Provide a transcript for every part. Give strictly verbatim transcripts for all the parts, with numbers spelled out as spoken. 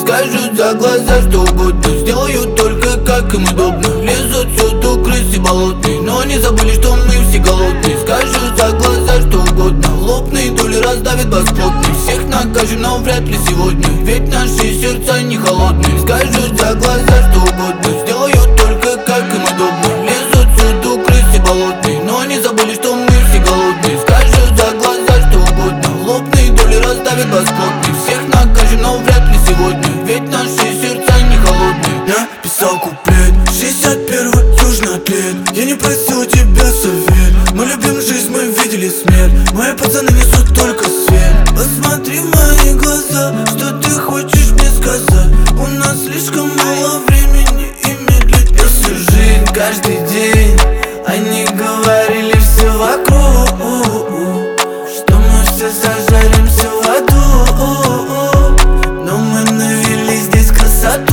скажут за глаза что угодно, сделают только как им удобно. Лезут всюду крысы болотные, но они забыли, что мы все голодные. Скажут за глаза что угодно, лопные доли раздавит бас плотный. Всех накажем, но вряд ли сегодня, ведь наши сердца не холодные. Скажут за глаза что угодно, сделают только как им удобно. Лезут всюду крысы болотные, но они забыли, что мы все голодные. Скажут за глаза что угодно, лопные доли раздавит бас плотный. Всех накажем, но вряд ли сегодня, ведь наши сердца не холодные. Я писал куплет, шестьдесят первый южный атлет. Я не просил у тебя совет, мы любим жизнь, мы видели смерть. Мои пацаны несут только свет. Посмотри в мои глаза, что ты хочешь мне сказать. У нас слишком мало времени иметь для всю жизнь. Каждый день они говорили все вокруг, что мы все зажаримся в аду, но мы навели здесь красоту.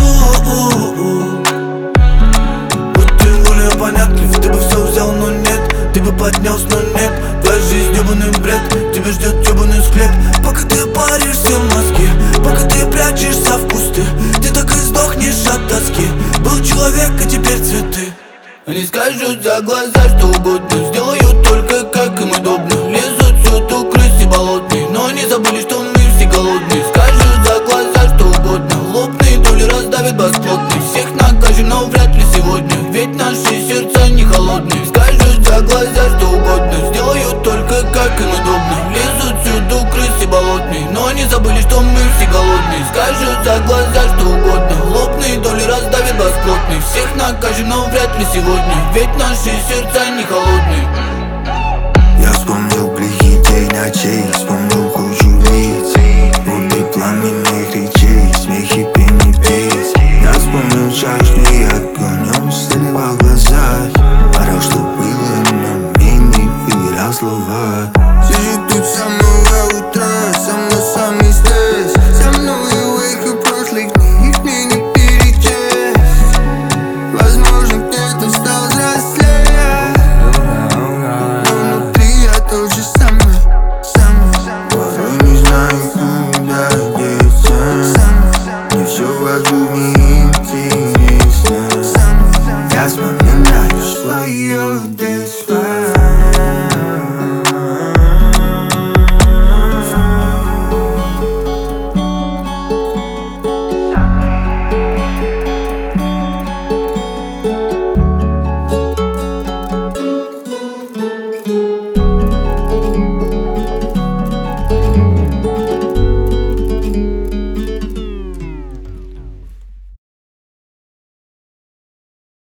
Будь ты более понятлив, ты бы все взял, но нет. Ты бы поднялся, но нет. Твоя жизнь ебаный бред, тебя ждет ебаный склеп. Пока ты паришься в Москве, пока ты прячешься в кусты, ты так и сдохнешь от тоски. Был человек, а теперь цветы. Они скажут за глаза что угодно, сделают только как им удобно. Лезут всюду крысы болотные, но они забыли, что мы все голодные. Скажут за глаза что угодно, лопные доли раздавит бас плотный. Всех накажем, но вряд ли сегодня, ведь наши сердца не холодные. Скажут за глаза что угодно, сделают только как им удобно. Лезут всюду крысы болотные, но они забыли, что мы все голодные. Скажут за глаза что угодно, лопные доли раздавит бас плотный. Всех накажем, но вряд ли сегодня, ведь наши сердца не холодные. Я вспомнил плохие день ночей, вспомнил кучу лиц, будто пламенных речей, смехи пени птиц. Я вспомнил чашный огонь, заливал глаза, орал, что было, но мне не выверял слова. Сижу тут с самого утра, со мной самый стресс. Со мной увеки прошлых дней, их мне не перечесть. Возможно, где-то стал взрослее, но внутри я тот же самый, самый. Порой не знаю, куда деться, не все вокруг меня.